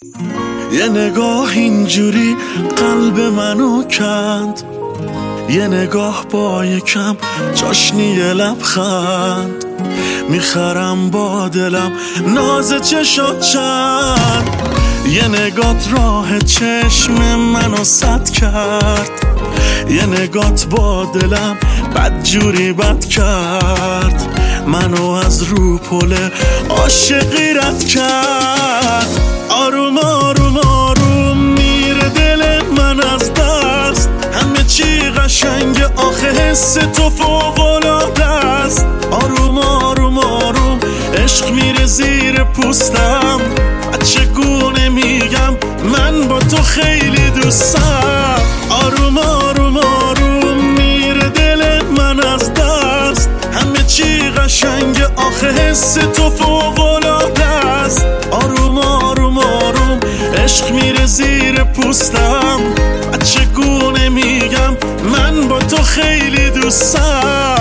یه نگاه اینجوری قلب منو کند، یه نگاه با یکم چاشنی لبخند، میخرم با دلم ناز چشات چند. یه نگات راه چشم منو سد کرد، یه نگات با دلم بدجوری بد کرد، منو از رو پله عاشقی رد کرد. آروم آروم آروم میره دل من از دست، همه چی قشنگ آخه حس تو فوق‌العاده است. آروم آروم آروم عشق میره زیر پوستم، چگونه میگم من با تو خیلی دوستم. آروم آروم آروم میره دل من از دست، همه چی قشنگ آخه حس تو فوق‌العاده است. آروم آروم آروم عشق میره زیر پوستم، چگونه میگم من با تو خیلی دوستم.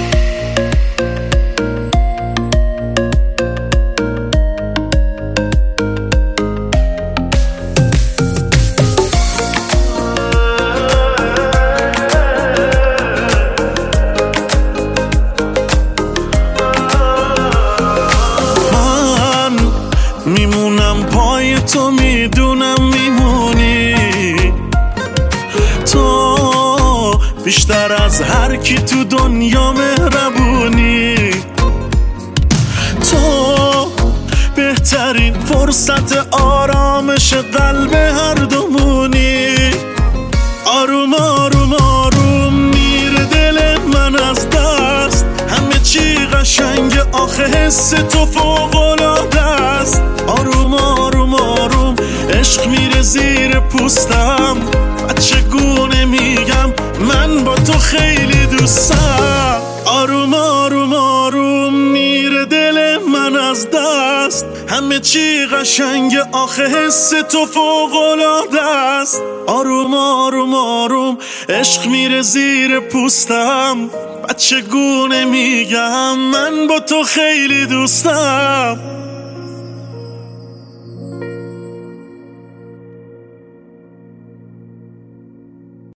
میمونم پای تو، میدونم میمونی تو، بیشتر از هر کی تو دنیا مهربونی. تو بهترین فرصت آرامش قلب هر دومونی. آروم آروم آروم میره دل من از دست، همه چی قشنگ آخه حس تو فوق‌العاده است. آروم آروم آروم عشق میره زیر پوستم، چگونه میگم من با تو خیلی دوستم. آروم آروم آروم میره دل من از دست، همه چی قشنگ آخه حس تو فوق‌العاده است. آروم آروم آروم عشق میره زیر پوستم، چگونه میگم من با تو خیلی دوستم.